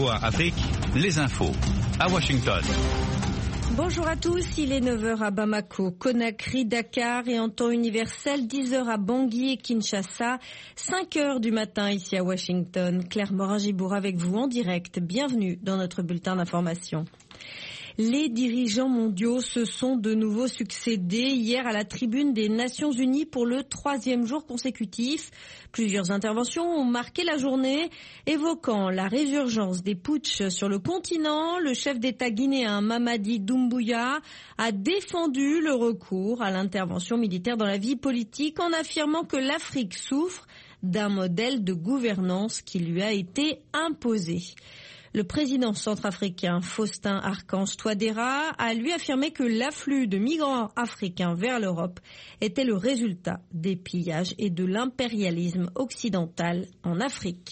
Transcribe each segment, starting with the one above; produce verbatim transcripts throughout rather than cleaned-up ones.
V O A Afrique, les infos à Washington. Bonjour à tous, il est neuf heures à Bamako, Conakry, Dakar et en temps universel dix heures à Bangui et Kinshasa, cinq heures du matin ici à Washington. Claire Morin-Gibour avec vous en direct. Bienvenue dans notre bulletin d'information. Les dirigeants mondiaux se sont de nouveau succédés hier à la tribune des Nations Unies pour le troisième jour consécutif. Plusieurs interventions ont marqué la journée, évoquant la résurgence des putschs sur le continent. Le chef d'État guinéen Mamadi Doumbouya a défendu le recours à l'intervention militaire dans la vie politique en affirmant que l'Afrique souffre d'un modèle de gouvernance qui lui a été imposé. Le président centrafricain Faustin Archange Touadéra a lui affirmé que l'afflux de migrants africains vers l'Europe était le résultat des pillages et de l'impérialisme occidental en Afrique.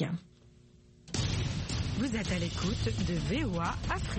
Vous êtes à l'écoute de V O A Afrique.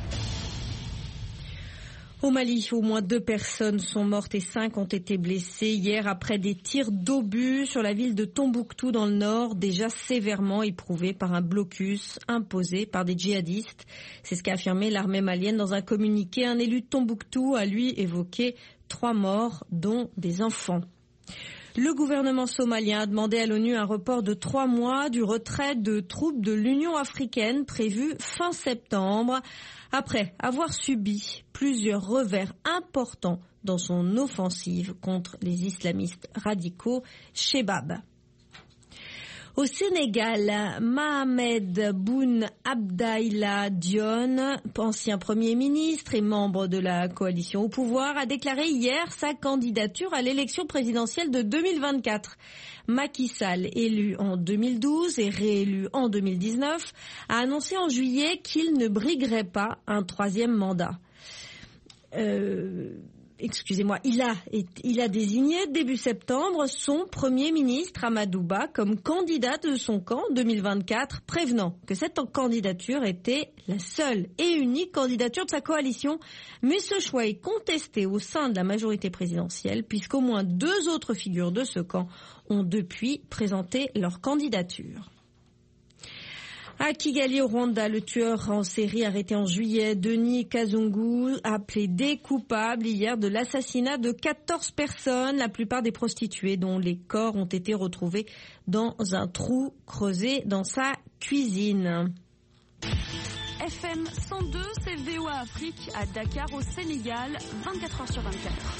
Au Mali, au moins deux personnes sont mortes et cinq ont été blessées hier après des tirs d'obus sur la ville de Tombouctou dans le nord, déjà sévèrement éprouvée par un blocus imposé par des djihadistes. C'est ce qu'a affirmé l'armée malienne dans un communiqué. Un élu de Tombouctou a lui évoqué trois morts, dont des enfants. Le gouvernement somalien a demandé à l'ONU un report de trois mois du retrait de troupes de l'Union africaine prévu fin septembre, après avoir subi plusieurs revers importants dans son offensive contre les islamistes radicaux Chebab. Au Sénégal, Mohamed Boun Abdallah Dionne, ancien Premier ministre et membre de la coalition au pouvoir, a déclaré hier sa candidature à l'élection présidentielle de deux mille vingt-quatre. Macky Sall, élu en deux mille douze et réélu en deux mille dix-neuf, a annoncé en juillet qu'il ne briguerait pas un troisième mandat. Euh... Excusez-moi, il a, il a désigné début septembre son Premier ministre Amadou Ba comme candidat de son camp deux mille vingt-quatre, prévenant que cette candidature était la seule et unique candidature de sa coalition. Mais ce choix est contesté au sein de la majorité présidentielle puisqu'au moins deux autres figures de ce camp ont depuis présenté leur candidature. À Kigali, au Rwanda, le tueur en série arrêté en juillet, Denis Kazungu, a plaidé coupable hier de l'assassinat de quatorze personnes, la plupart des prostituées dont les corps ont été retrouvés dans un trou creusé dans sa cuisine. F M cent deux, c'est V O A Afrique à Dakar au Sénégal, vingt-quatre heures sur vingt-quatre.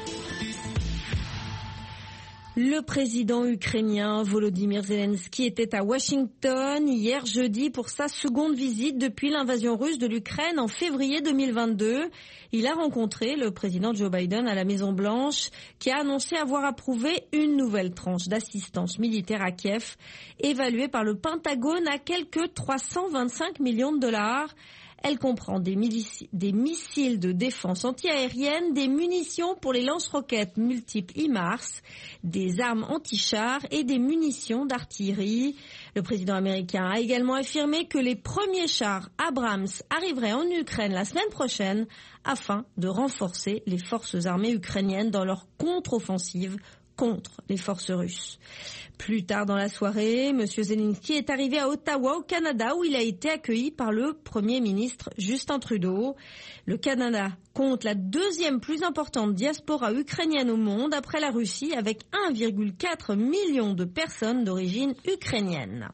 Le président ukrainien Volodymyr Zelensky était à Washington hier jeudi pour sa seconde visite depuis l'invasion russe de l'Ukraine en février deux mille vingt-deux. Il a rencontré le président Joe Biden à la Maison-Blanche qui a annoncé avoir approuvé une nouvelle tranche d'assistance militaire à Kiev évaluée par le Pentagone à quelque trois cent vingt-cinq millions de dollars. Elle comprend des, milici- des missiles de défense antiaérienne, des munitions pour les lance-roquettes multiples HIMARS, des armes anti-chars et des munitions d'artillerie. Le président américain a également affirmé que les premiers chars Abrams arriveraient en Ukraine la semaine prochaine afin de renforcer les forces armées ukrainiennes dans leur contre-offensive contre les forces russes. Plus tard dans la soirée, M. Zelensky est arrivé à Ottawa, au Canada, où il a été accueilli par le Premier ministre Justin Trudeau. Le Canada compte la deuxième plus importante diaspora ukrainienne au monde après la Russie, avec un virgule quatre million de personnes d'origine ukrainienne.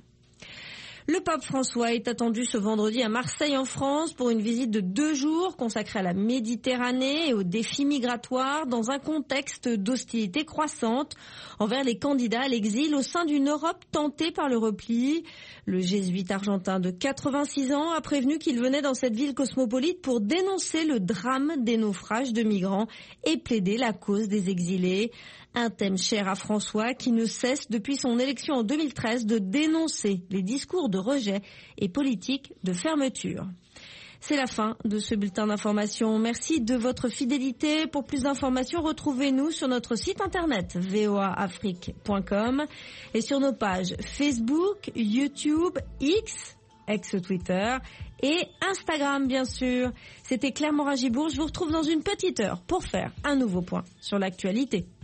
Le pape François est attendu ce vendredi à Marseille en France pour une visite de deux jours consacrée à la Méditerranée et aux défis migratoires dans un contexte d'hostilité croissante envers les candidats à l'exil au sein d'une Europe tentée par le repli. Le jésuite argentin de quatre-vingt-six ans a prévenu qu'il venait dans cette ville cosmopolite pour dénoncer le drame des naufrages de migrants et plaider la cause des exilés. Un thème cher à François qui ne cesse depuis son élection en deux mille treize de dénoncer les discours de rejet et politiques de fermeture. C'est la fin de ce bulletin d'information. Merci de votre fidélité. Pour plus d'informations, retrouvez-nous sur notre site internet v o a afrique point com et sur nos pages Facebook, YouTube, X, ex-Twitter et Instagram bien sûr. C'était Claire Morin-Gibour. Je vous retrouve dans une petite heure pour faire un nouveau point sur l'actualité.